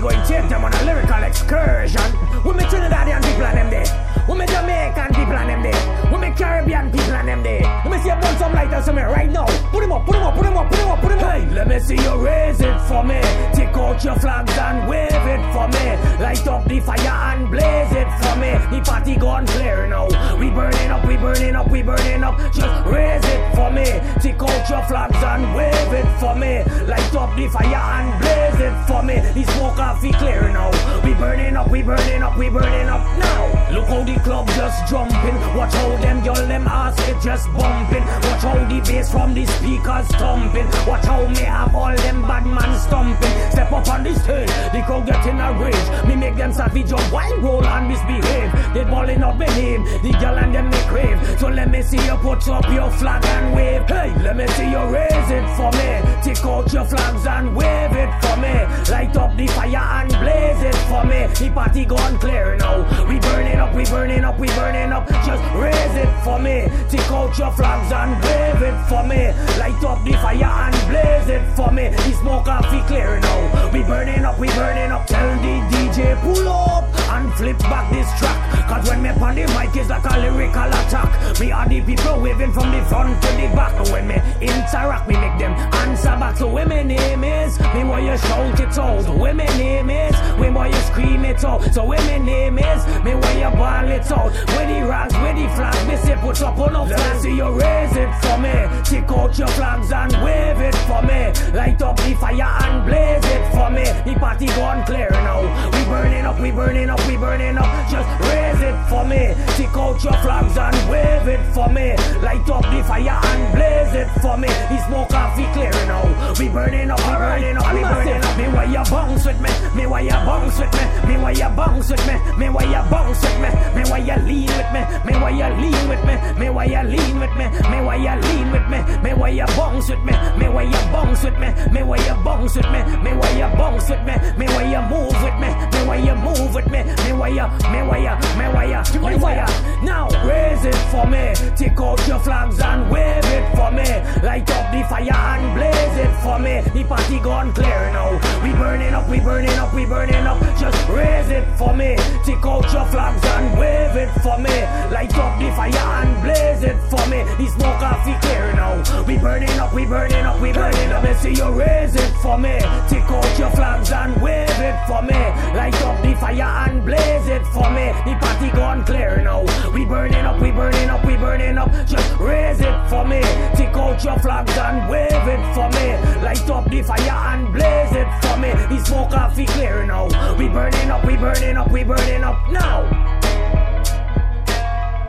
going to take them on a lyrical excursion. We me Trinidadian people and them there. We me Jamaican people and them there. We me Caribbean people and them there. Let me see you burn some lighters for me right now. Put them up, put them up, put them up, put them up, put them up. Hey, let me see you raise it for me. Take out your flags and wave it for me. Light up the fire and blaze it for me. The party gone clear now. We burning up, we burning up, we burning up. Just raise it for me. Take out your flags and wave it for me. Light up the fire and blaze it for me. The smoke off be clear now. We burning up, we burning up, we burning up now. Look how the club just jumping. Watch how them girl them ass it just bumping. Watch how the bass from the speakers thumping. Watch how me have all them bad man stomping. Step up on the stage, the crowd get in a rage. Me make them savage jump, wild roll and misbehave. They balling up my name, the girl and them me crave. So let me see you put up your flag and wave. Hey, let me see you raise it for me. Take out your flags and wave it for me. Light up the fire and blaze it for me. The party gone clear now. We burning up, we burning up, we burning up. Just raise it for me. Take out your flags and wave it for me. Light up the fire and blaze it for me. The smoke off be clear now. We burning up, we burning up. Tell the DJ pull up and flip back this track. Cause when me on the mic is like a lyrical attack. Me are the people waving from the front to the back. And when me interact, me make them answer back. So when my name is, me why you shout it out. So when my name is, me why you scream it out. So when my name is, me why you ball it out. With the rags, with the flags, me say put up on a flag. Let me see you raise it for me. Take out your flags and wave it for me. Light up the fire and blaze it for me. The party gone clear now. We burning up, we burning up, we burning up. Just raise it for me. Take out your flags and wave it for me. Light up the fire and blaze it for me. The smoke off be clear now. We burning up, we burning up, we burning up. Me why you bounce with me? Me why you bounce with me? Me why you bounce with me? Me why you bounce with me? Me why you lean with me? Me why you lean with me? Me why you lean with me? Me why you lean with me? Me why you bounce with me? Me why you bounce with me? Me why you bounce with me? Me why you bounce with me? Me why you move with me? Me why you move with me? Me why you? Now raise it for me. Take out your flags and wave it for me. Light up the fire and blaze it for me. The party gone clear now. We burning up, we burning up, we burning up. Just raise it for me. Take out your flags and wave it for me. Light up the fire and blaze it for me. The smoke off be clear now. We burning up, we burning up, we burning up. Let's see you raise it for me. Take out your flags and wave it for me. Light up the fire and blaze it for me. The party gone clear now. We burning up, we burning up, we burning up. Just raise it for me. Take out your flags and wave it for me. Light up the fire and blaze it for me. The smoke off be clear now. We burning up, we burning up, we burning up now.